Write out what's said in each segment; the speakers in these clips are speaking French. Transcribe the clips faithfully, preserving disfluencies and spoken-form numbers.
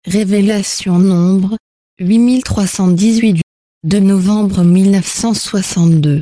Révélation nombre huit mille trois cent dix-huit du deux novembre mille neuf cent soixante-deux.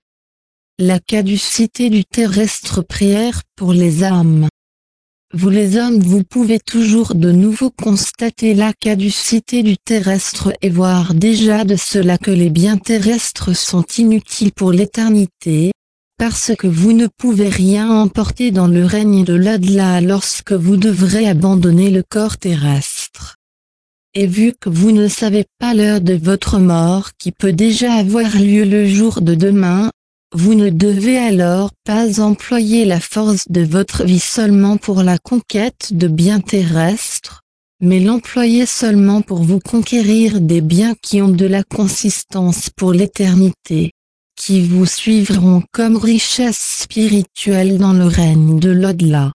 La caducité du terrestre. Prière pour les âmes. Vous les hommes, vous pouvez toujours de nouveau constater la caducité du terrestre et voir déjà de cela que les biens terrestres sont inutiles pour l'éternité, parce que vous ne pouvez rien emporter dans le règne de l'au-delà lorsque vous devrez abandonner le corps terrestre. Et vu que vous ne savez pas l'heure de votre mort qui peut déjà avoir lieu le jour de demain, vous ne devez alors pas employer la force de votre vie seulement pour la conquête de biens terrestres, mais l'employer seulement pour vous conquérir des biens qui ont de la consistance pour l'éternité, qui vous suivront comme richesse spirituelle dans le règne de l'au-delà.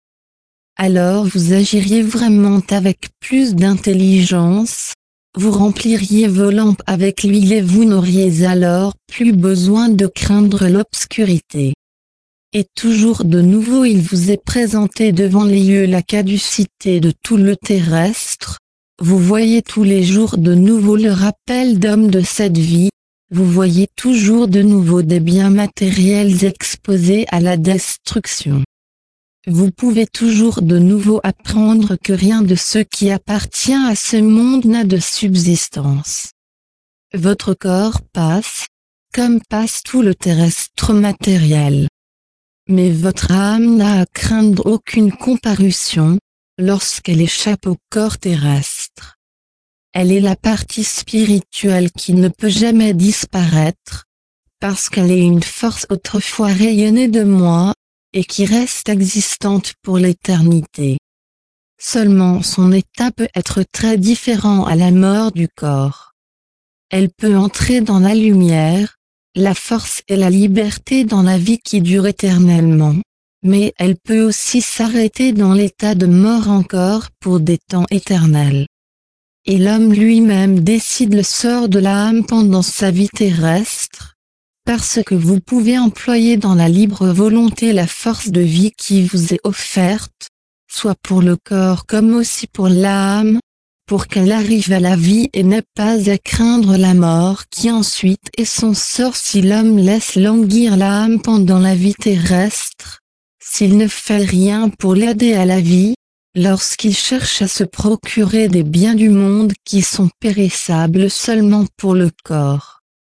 Alors vous agiriez vraiment avec plus d'intelligence, vous rempliriez vos lampes avec l'huile et vous n'auriez alors plus besoin de craindre l'obscurité. Et toujours de nouveau il vous est présenté devant les yeux la caducité de tout le terrestre, vous voyez tous les jours de nouveau le rappel d'homme de cette vie, vous voyez toujours de nouveau des biens matériels exposés à la destruction. Vous pouvez toujours de nouveau apprendre que rien de ce qui appartient à ce monde n'a de subsistance. Votre corps passe, comme passe tout le terrestre matériel. Mais votre âme n'a à craindre aucune comparution, lorsqu'elle échappe au corps terrestre. Elle est la partie spirituelle qui ne peut jamais disparaître, parce qu'elle est une force autrefois rayonnée de moi, et qui reste existante pour l'éternité. Seulement son état peut être très différent à la mort du corps. Elle peut entrer dans la lumière, la force et la liberté dans la vie qui dure éternellement, mais elle peut aussi s'arrêter dans l'état de mort encore pour des temps éternels. Et l'homme lui-même décide le sort de l'âme pendant sa vie terrestre, parce que vous pouvez employer dans la libre volonté la force de vie qui vous est offerte, soit pour le corps comme aussi pour l'âme, pour qu'elle arrive à la vie et n'ait pas à craindre la mort qui ensuite est son sort si l'homme laisse languir l'âme pendant la vie terrestre, s'il ne fait rien pour l'aider à la vie, lorsqu'il cherche à se procurer des biens du monde qui sont périssables seulement pour le corps.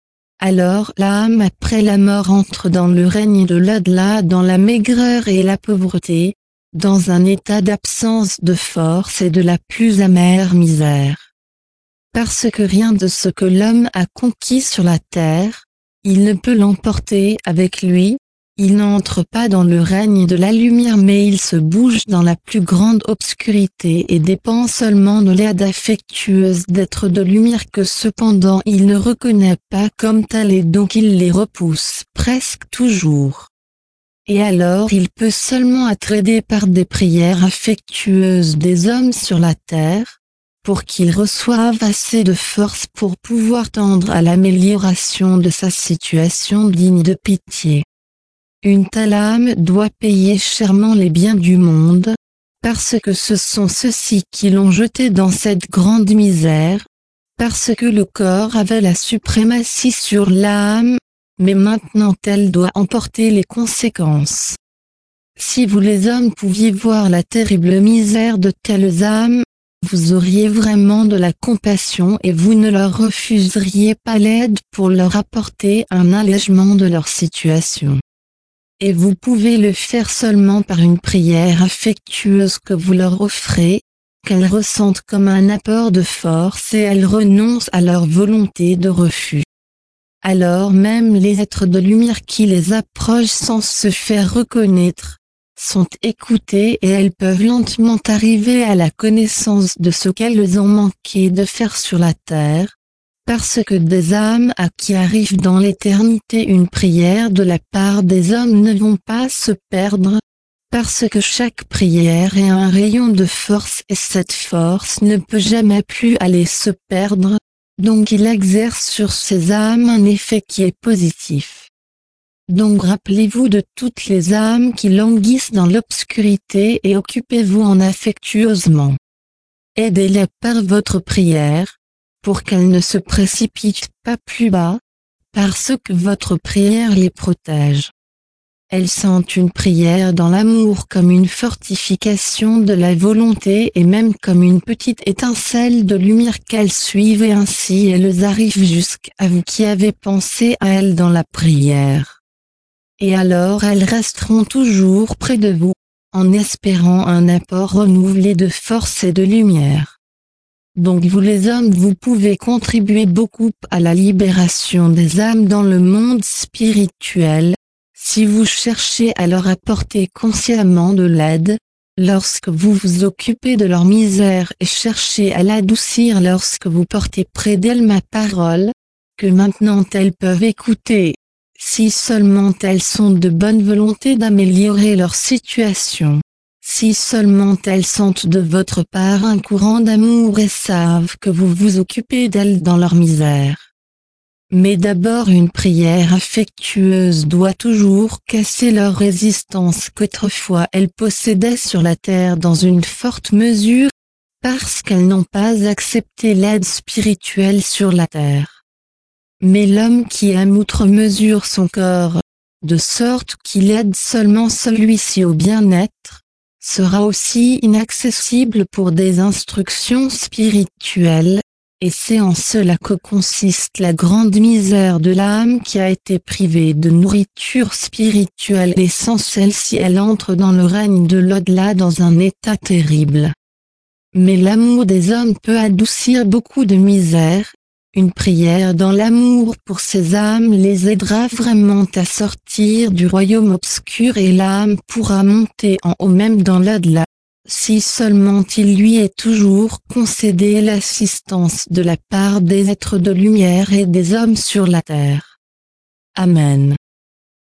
Alors l'âme après la mort entre dans le règne de l'au-delà dans la maigreur et la pauvreté, dans un état d'absence de force et de la plus amère misère. Parce que rien de ce que l'homme a conquis sur la terre, il ne peut l'emporter avec lui, il n'entre pas dans le règne de la lumière mais il se bouge dans la plus grande obscurité et dépend seulement de l'aide affectueuse d'êtres de lumière que cependant il ne reconnaît pas comme tel et donc il les repousse presque toujours. Et alors il peut seulement être aidé par des prières affectueuses des hommes sur la terre, pour qu'il reçoive assez de force pour pouvoir tendre à l'amélioration de sa situation digne de pitié. Une telle âme doit payer chèrement les biens du monde, parce que ce sont ceux-ci qui l'ont jeté dans cette grande misère, parce que le corps avait la suprématie sur l'âme, mais maintenant elle doit emporter les conséquences. Si vous les hommes pouviez voir la terrible misère de telles âmes, vous auriez vraiment de la compassion et vous ne leur refuseriez pas l'aide pour leur apporter un allègement de leur situation. Et vous pouvez le faire seulement par une prière affectueuse que vous leur offrez, qu'elles ressentent comme un apport de force et elles renoncent à leur volonté de refus. Alors même les êtres de lumière qui les approchent sans se faire reconnaître, sont écoutés et elles peuvent lentement arriver à la connaissance de ce qu'elles ont manqué de faire sur la terre, parce que des âmes à qui arrive dans l'éternité une prière de la part des hommes ne vont pas se perdre, parce que chaque prière est un rayon de force et cette force ne peut jamais plus aller se perdre, donc il exerce sur ces âmes un effet qui est positif. Donc rappelez-vous de toutes les âmes qui languissent dans l'obscurité et occupez-vous en affectueusement. aidez-les par votre prière, pour qu'elles ne se précipitent pas plus bas, parce que votre prière les protège. Elles sentent une prière dans l'amour comme une fortification de la volonté et même comme une petite étincelle de lumière qu'elles suivent et ainsi elles arrivent jusqu'à vous qui avez pensé à elles dans la prière. Et alors elles resteront toujours près de vous, en espérant un apport renouvelé de force et de lumière. Donc vous les hommes vous pouvez contribuer beaucoup à la libération des âmes dans le monde spirituel, si vous cherchez à leur apporter consciemment de l'aide, lorsque vous vous occupez de leur misère et cherchez à l'adoucir lorsque vous portez près d'elles ma parole, que maintenant elles peuvent écouter, si seulement elles sont de bonne volonté d'améliorer leur situation. Si seulement elles sentent de votre part un courant d'amour et savent que vous vous occupez d'elles dans leur misère. Mais d'abord une prière affectueuse doit toujours casser leur résistance qu'autrefois elles possédaient sur la terre dans une forte mesure, parce qu'elles n'ont pas accepté l'aide spirituelle sur la terre. Mais l'homme qui aime outre mesure son corps, de sorte qu'il aide seulement celui-ci au bien-être, sera aussi inaccessible pour des instructions spirituelles, et c'est en cela que consiste la grande misère de l'âme qui a été privée de nourriture spirituelle et sans celle-ci elle entre dans le règne de l'au-delà dans un état terrible. Mais l'amour des hommes peut adoucir beaucoup de misère. Une prière dans l'amour pour ces âmes les aidera vraiment à sortir du royaume obscur et l'âme pourra monter en haut même dans l'au-delà, si seulement il lui est toujours concédé l'assistance de la part des êtres de lumière et des hommes sur la terre. Amen.